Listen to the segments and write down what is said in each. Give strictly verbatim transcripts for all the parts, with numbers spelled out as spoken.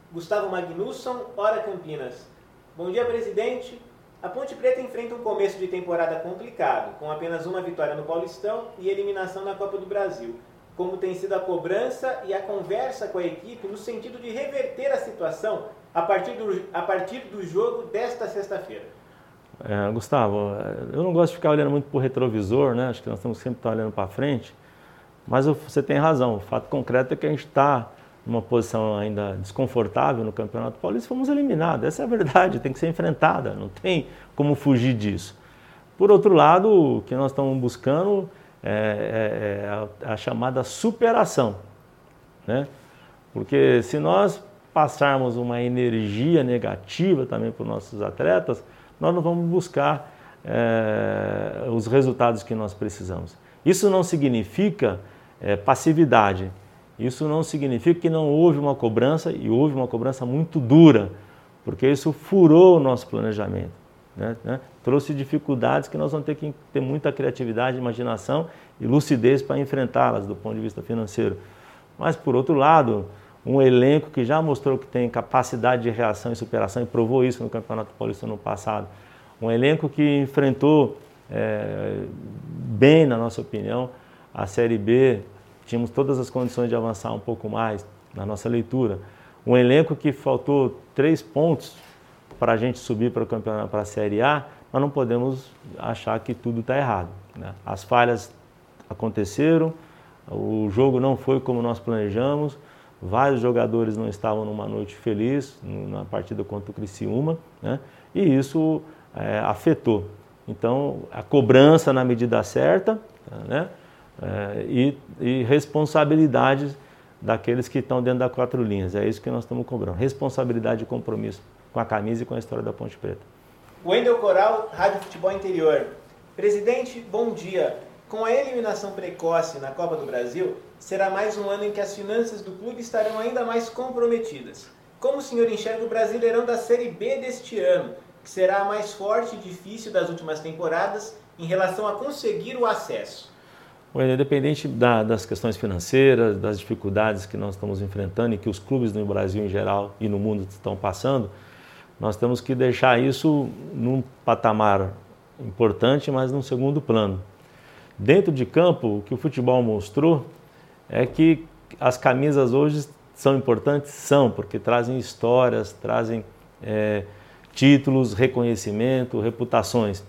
Gustavo Magnusson, Hora Campinas. Bom dia, presidente. A Ponte Preta enfrenta um começo de temporada complicado, com apenas uma vitória no Paulistão e eliminação na Copa do Brasil. Como tem sido a cobrança e a conversa com a equipe no sentido de reverter a situação a partir do, a partir do jogo desta sexta-feira? É, Gustavo, eu não gosto de ficar olhando muito para o retrovisor, né? Acho que nós temos que sempre estar olhando para frente, mas você tem razão. O fato concreto é que a gente está numa posição ainda desconfortável no Campeonato Paulista e fomos eliminados. Essa é a verdade, tem que ser enfrentada, não tem como fugir disso. Por outro lado, o que nós estamos buscando é, é, é a, a chamada superação, né? Porque se nós passarmos uma energia negativa também para os nossos atletas, nós não vamos buscar é, os resultados que nós precisamos. Isso não significa é, passividade. Isso não significa que não houve uma cobrança, e houve uma cobrança muito dura, porque isso furou o nosso planejamento, né? Né? Trouxe dificuldades que nós vamos ter que ter muita criatividade, imaginação e lucidez para enfrentá-las do ponto de vista financeiro. Mas, por outro lado, um elenco que já mostrou que tem capacidade de reação e superação, e provou isso no Campeonato Paulista no passado. Um elenco que enfrentou é, bem, na nossa opinião, a Série B. Tínhamos todas as condições de avançar um pouco mais na nossa leitura. Um elenco que faltou três pontos para a gente subir para o campeonato, para a Série A, nós não podemos achar que tudo está errado, né? As falhas aconteceram, o jogo não foi como nós planejamos, vários jogadores não estavam numa noite feliz na partida contra o Criciúma, né? E isso é, afetou. Então, a cobrança na medida certa, né? É, e, e responsabilidades daqueles que estão dentro das quatro linhas. É isso que nós estamos cobrando. Responsabilidade e compromisso com a camisa e com a história da Ponte Preta. Wendel Coral, Rádio Futebol Interior. Presidente, bom dia. Com a eliminação precoce na Copa do Brasil, será mais um ano em que as finanças do clube estarão ainda mais comprometidas. Como o senhor enxerga o Brasileirão da Série B deste ano, que será a mais forte e difícil das últimas temporadas em relação a conseguir o acesso? Independente da, das questões financeiras, das dificuldades que nós estamos enfrentando e que os clubes no Brasil em geral e no mundo estão passando, nós temos que deixar isso num patamar importante, mas num segundo plano. Dentro de campo, o que o futebol mostrou é que as camisas hoje são importantes? São, porque trazem histórias, trazem é, títulos, reconhecimento, reputações.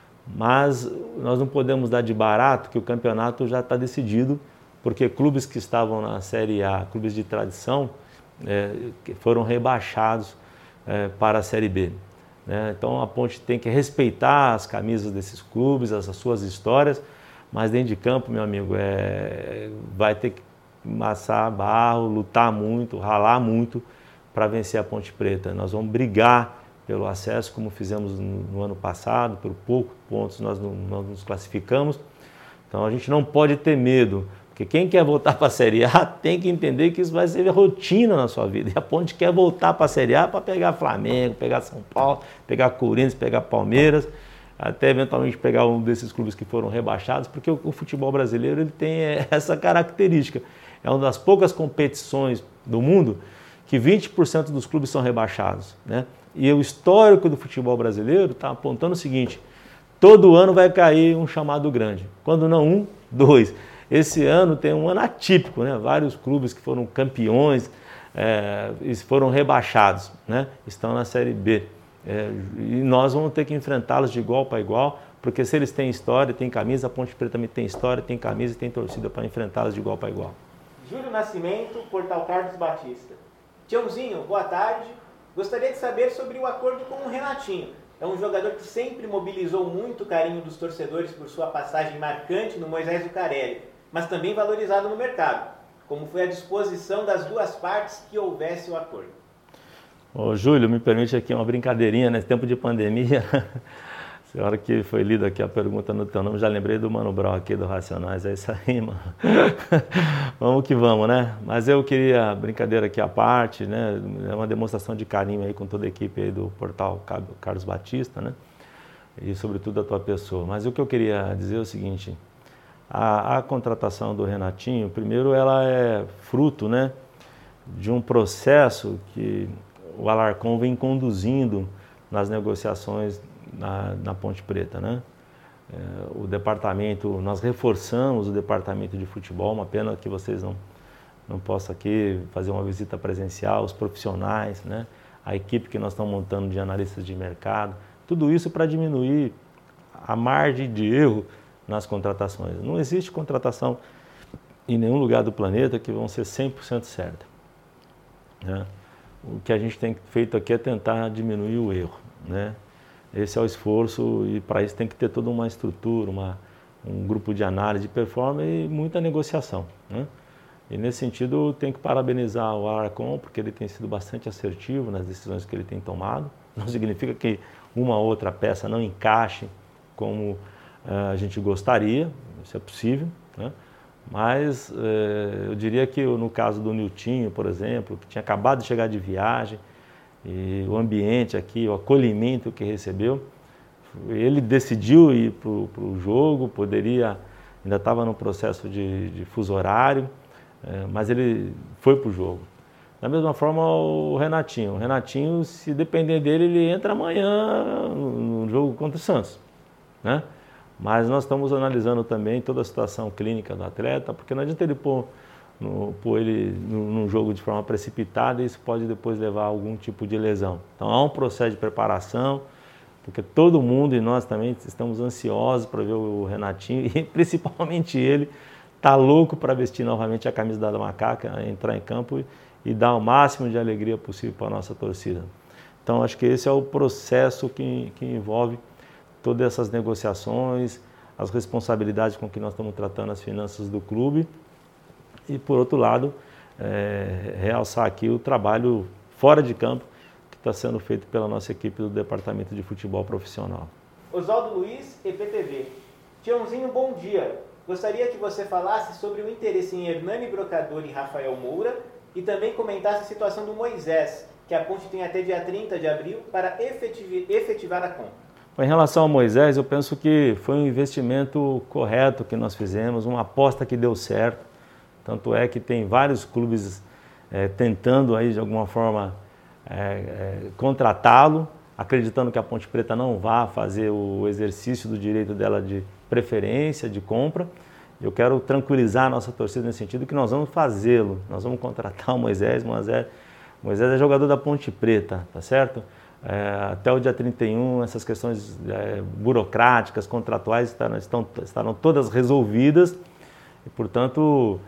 Mas nós não podemos dar de barato que o campeonato já está decidido, porque clubes que estavam na Série A, clubes de tradição, é, foram rebaixados é, para a Série B. Né? Então a Ponte tem que respeitar as camisas desses clubes, as, as suas histórias, mas dentro de campo, meu amigo, é, vai ter que amassar barro, lutar muito, ralar muito para vencer a Ponte Preta. Nós vamos brigar pelo acesso, como fizemos no, no ano passado, por poucos pontos nós, não, nós nos classificamos. Então a gente não pode ter medo, porque quem quer voltar para a Série A tem que entender que isso vai ser rotina na sua vida. E a Ponte quer voltar para a Série A para pegar Flamengo, pegar São Paulo, pegar Corinthians, pegar Palmeiras, até eventualmente pegar um desses clubes que foram rebaixados, porque o, o futebol brasileiro ele tem essa característica. É uma das poucas competições do mundo que vinte por cento dos clubes são rebaixados, né? E o histórico do futebol brasileiro está apontando o seguinte: todo ano vai cair um chamado grande. Quando não um, dois. Esse ano tem um ano atípico, né? Vários clubes que foram campeões é, foram rebaixados, né? Estão na Série B. É, e nós vamos ter que enfrentá-los de igual para igual, porque se eles têm história, têm camisa, a Ponte Preta também tem história, tem camisa e tem torcida para enfrentá-los de igual para igual. Júlio Nascimento, Portal Carlos Batista. Tiãozinho, boa tarde. Gostaria de saber sobre o acordo com o Renatinho. É um jogador que sempre mobilizou muito o carinho dos torcedores por sua passagem marcante no Moisés Zuccarelli, mas também valorizado no mercado. Como foi a disposição das duas partes que houvesse o acordo? Ô, Júlio, me permite aqui uma brincadeirinha, nesse tempo de pandemia. A hora que foi lida aqui a pergunta no teu nome, já lembrei do Mano Brown aqui do Racionais, é isso aí, mano. Vamos que vamos, né? Mas eu queria, brincadeira aqui à parte, né? É uma demonstração de carinho aí com toda a equipe aí do Portal Carlos Batista, né? E sobretudo a tua pessoa. Mas o que eu queria dizer é o seguinte: a, a contratação do Renatinho, primeiro ela é fruto, né? de um processo que o Alarcon vem conduzindo nas negociações na, na Ponte Preta, né? É, o departamento, nós reforçamos o departamento de futebol, uma pena que vocês não, não possam aqui fazer uma visita presencial, os profissionais, né? A equipe que nós estamos montando de analistas de mercado, tudo isso para diminuir a margem de erro nas contratações. Não existe contratação em nenhum lugar do planeta que vão ser cem por cento certa, né? O que a gente tem feito aqui é tentar diminuir o erro, né? Esse é o esforço e para isso tem que ter toda uma estrutura, uma, um grupo de análise de performance e muita negociação, né? E nesse sentido tem que parabenizar o Alarcon porque ele tem sido bastante assertivo nas decisões que ele tem tomado. Não significa que uma ou outra peça não encaixe como uh, a gente gostaria, isso é possível, né? Mas uh, eu diria que no caso do Niltinho, por exemplo, que tinha acabado de chegar de viagem, e o ambiente aqui, o acolhimento que recebeu, ele decidiu ir para o jogo, poderia, ainda estava no processo de, de fuso horário, é, mas ele foi para o jogo. Da mesma forma o Renatinho, o Renatinho, se depender dele, ele entra amanhã no, no jogo contra o Santos, né? Mas nós estamos analisando também toda a situação clínica do atleta, porque não adianta ele pôr No, pôr ele num jogo de forma precipitada e isso pode depois levar a algum tipo de lesão. Então há um processo de preparação, porque todo mundo e nós também estamos ansiosos para ver o Renatinho e principalmente ele está louco para vestir novamente a camisa da Macaca, entrar em campo e, e dar o máximo de alegria possível para a nossa torcida. Então acho que esse é o processo que, que envolve todas essas negociações, as responsabilidades com que nós estamos tratando as finanças do clube. E, por outro lado, é, realçar aqui o trabalho fora de campo que está sendo feito pela nossa equipe do Departamento de Futebol Profissional. Oswaldo Luiz, E P T V. Tiãozinho, bom dia. Gostaria que você falasse sobre o interesse em Hernani Brocador e Rafael Moura e também comentasse a situação do Moisés, que a Ponte tem até dia trinta de abril para efetivar a compra. Em relação ao Moisés, eu penso que foi um investimento correto que nós fizemos, uma aposta que deu certo. Tanto é que tem vários clubes é, tentando aí de alguma forma é, é, contratá-lo, acreditando que a Ponte Preta não vá fazer o exercício do direito dela de preferência, de compra. Eu quero tranquilizar a nossa torcida nesse sentido que nós vamos fazê-lo. Nós vamos contratar o Moisés. Moisés, Moisés é jogador da Ponte Preta, tá certo? É, até o dia trinta e um, essas questões é, burocráticas, contratuais estarão, estão, estarão todas resolvidas e, portanto,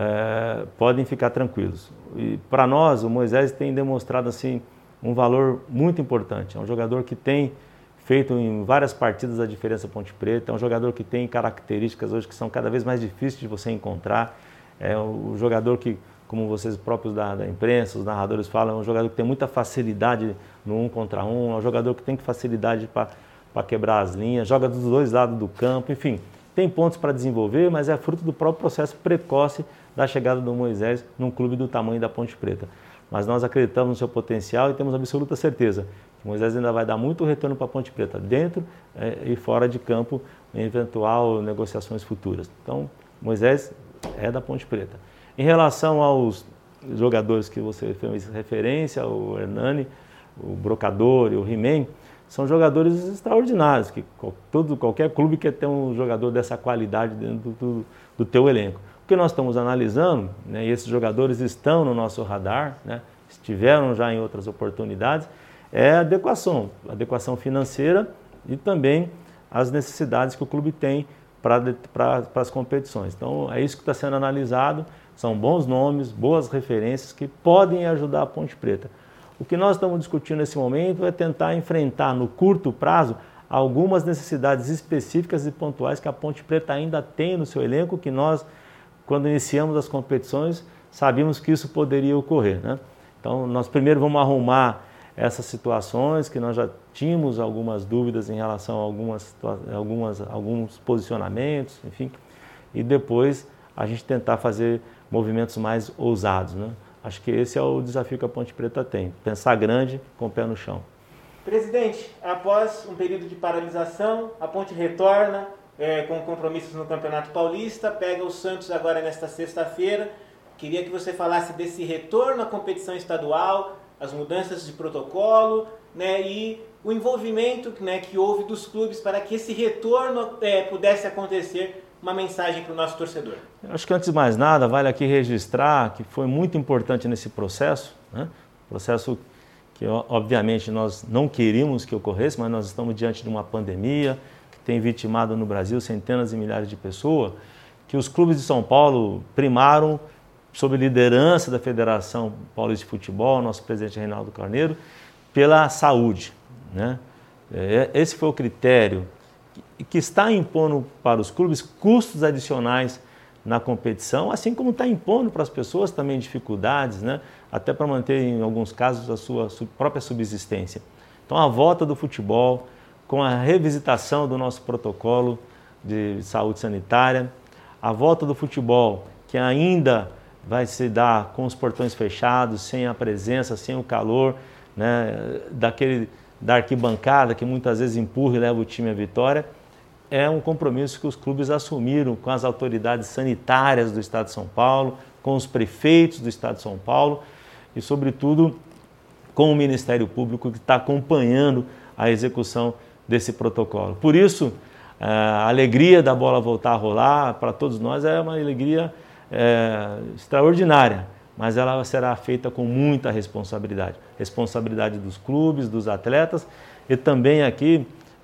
É, podem ficar tranquilos. E para nós, o Moisés tem demonstrado assim, um valor muito importante. É um jogador que tem feito em várias partidas a diferença Ponte Preta, é um jogador que tem características hoje que são cada vez mais difíceis de você encontrar. É um jogador que, como vocês próprios da, da imprensa, os narradores falam, é um jogador que tem muita facilidade no um contra um, é um jogador que tem facilidade para quebrar as linhas, joga dos dois lados do campo, enfim. Tem pontos para desenvolver, mas é fruto do próprio processo precoce da chegada do Moisés num clube do tamanho da Ponte Preta. Mas nós acreditamos no seu potencial e temos absoluta certeza que o Moisés ainda vai dar muito retorno para a Ponte Preta, dentro é, e fora de campo, em eventual negociações futuras. Então, Moisés é da Ponte Preta. Em relação aos jogadores que você fez referência, o Hernani, o Brocador e o He-Man, são jogadores extraordinários, que todo, qualquer clube quer ter um jogador dessa qualidade dentro do, do teu elenco. O que nós estamos analisando, né, e esses jogadores estão no nosso radar, né, estiveram já em outras oportunidades, é a adequação, a adequação financeira e também as necessidades que o clube tem para as competições. Então é isso que está sendo analisado, são bons nomes, boas referências que podem ajudar a Ponte Preta. O que nós estamos discutindo nesse momento é tentar enfrentar no curto prazo algumas necessidades específicas e pontuais que a Ponte Preta ainda tem no seu elenco, que nós, quando iniciamos as competições, sabíamos que isso poderia ocorrer, né? Então, nós primeiro vamos arrumar essas situações, que nós já tínhamos algumas dúvidas em relação a algumas, algumas, alguns posicionamentos, enfim, e depois a gente tentar fazer movimentos mais ousados, né? Acho que esse é o desafio que a Ponte Preta tem, pensar grande com o pé no chão. Presidente, após um período de paralisação, a Ponte retorna é, com compromissos no Campeonato Paulista, pega o Santos agora nesta sexta-feira Queria que você falasse desse retorno à competição estadual, as mudanças de protocolo, né, e o envolvimento, né, que houve dos clubes para que esse retorno é, pudesse acontecer. Uma mensagem para o nosso torcedor. Acho que antes de mais nada, vale aqui registrar que foi muito importante nesse processo, né? Processo que obviamente nós não queríamos que ocorresse, mas nós estamos diante de uma pandemia que tem vitimado no Brasil centenas e milhares de pessoas, que os clubes de São Paulo primaram, sob liderança da Federação Paulista de Futebol, nosso presidente Reinaldo Carneiro, pela saúde, né? Esse foi o critério que está impondo para os clubes custos adicionais na competição, assim como está impondo para as pessoas também dificuldades, né? Até para manter, em alguns casos, a sua própria subsistência. Então, a volta do futebol, com a revisitação do nosso protocolo de saúde sanitária, a volta do futebol, que ainda vai se dar com os portões fechados, sem a presença, sem o calor, né, daquele, da arquibancada, que muitas vezes empurra e leva o time à vitória, é um compromisso que os clubes assumiram com as autoridades sanitárias do Estado de São Paulo, com os prefeitos do Estado de São Paulo e, sobretudo, com o Ministério Público que está acompanhando a execução desse protocolo. Por isso, a alegria da bola voltar a rolar para todos nós é uma alegria é, extraordinária, mas ela será feita com muita responsabilidade. Responsabilidade dos clubes, dos atletas e também aqui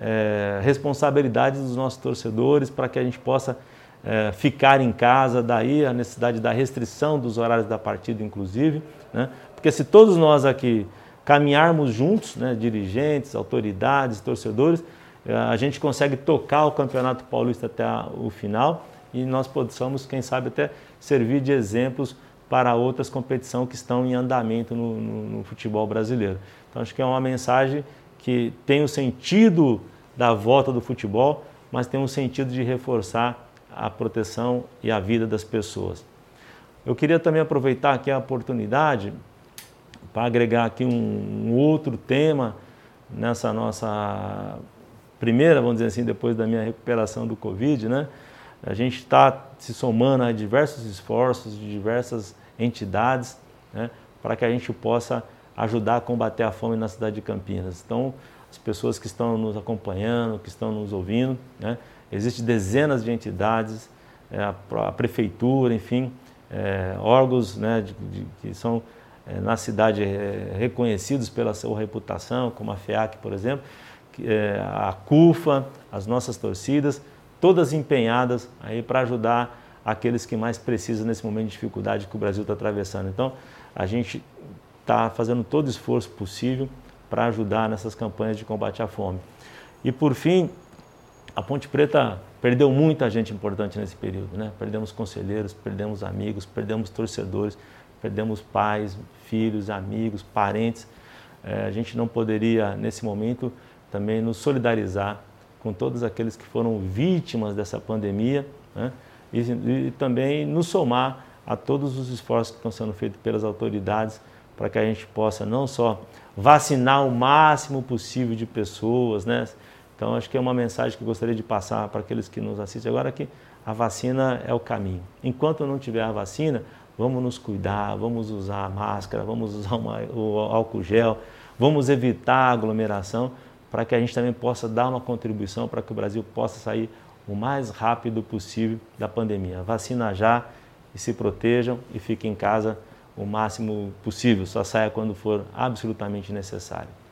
É, responsabilidade dos nossos torcedores para que a gente possa é, ficar em casa, daí a necessidade da restrição dos horários da partida, inclusive, né? Porque se todos nós aqui caminharmos juntos, né, dirigentes, autoridades, torcedores, é, a gente consegue tocar o Campeonato Paulista até a, o final e nós possamos, quem sabe, até servir de exemplos para outras competições que estão em andamento no, no, no futebol brasileiro. Então, acho que é uma mensagem que tem o sentido da volta do futebol, mas tem um sentido de reforçar a proteção e a vida das pessoas. Eu queria também aproveitar aqui a oportunidade para agregar aqui um, um outro tema nessa nossa primeira, vamos dizer assim, depois da minha recuperação do Covid, né? A gente está se somando a diversos esforços de diversas entidades, né, para que a gente possa ajudar a combater a fome na cidade de Campinas. Então, as pessoas que estão nos acompanhando, que estão nos ouvindo, né? Existem dezenas de entidades, é, a, a prefeitura, enfim, é, órgãos, né, de, de, que são é, na cidade é, reconhecidos pela sua reputação, como a FEAC, por exemplo, que, é, a CUFA, as nossas torcidas, todas empenhadas aí para ajudar aqueles que mais precisam nesse momento de dificuldade que o Brasil está atravessando. Então, a gente está fazendo todo o esforço possível para ajudar nessas campanhas de combate à fome. E, por fim, a Ponte Preta perdeu muita gente importante nesse período, né? Perdemos conselheiros, perdemos amigos, perdemos torcedores, perdemos pais, filhos, amigos, parentes. É, a gente não poderia, nesse momento, também nos solidarizar com todos aqueles que foram vítimas dessa pandemia, né? e, e também nos somar a todos os esforços que estão sendo feitos pelas autoridades para que a gente possa não só vacinar o máximo possível de pessoas, né? Então, acho que é uma mensagem que eu gostaria de passar para aqueles que nos assistem agora, que a vacina é o caminho. Enquanto não tiver a vacina, vamos nos cuidar, vamos usar a máscara, vamos usar uma, o álcool gel, vamos evitar a aglomeração, para que a gente também possa dar uma contribuição para que o Brasil possa sair o mais rápido possível da pandemia. Vacina já e se protejam e fiquem em casa o máximo possível, só saia quando for absolutamente necessário.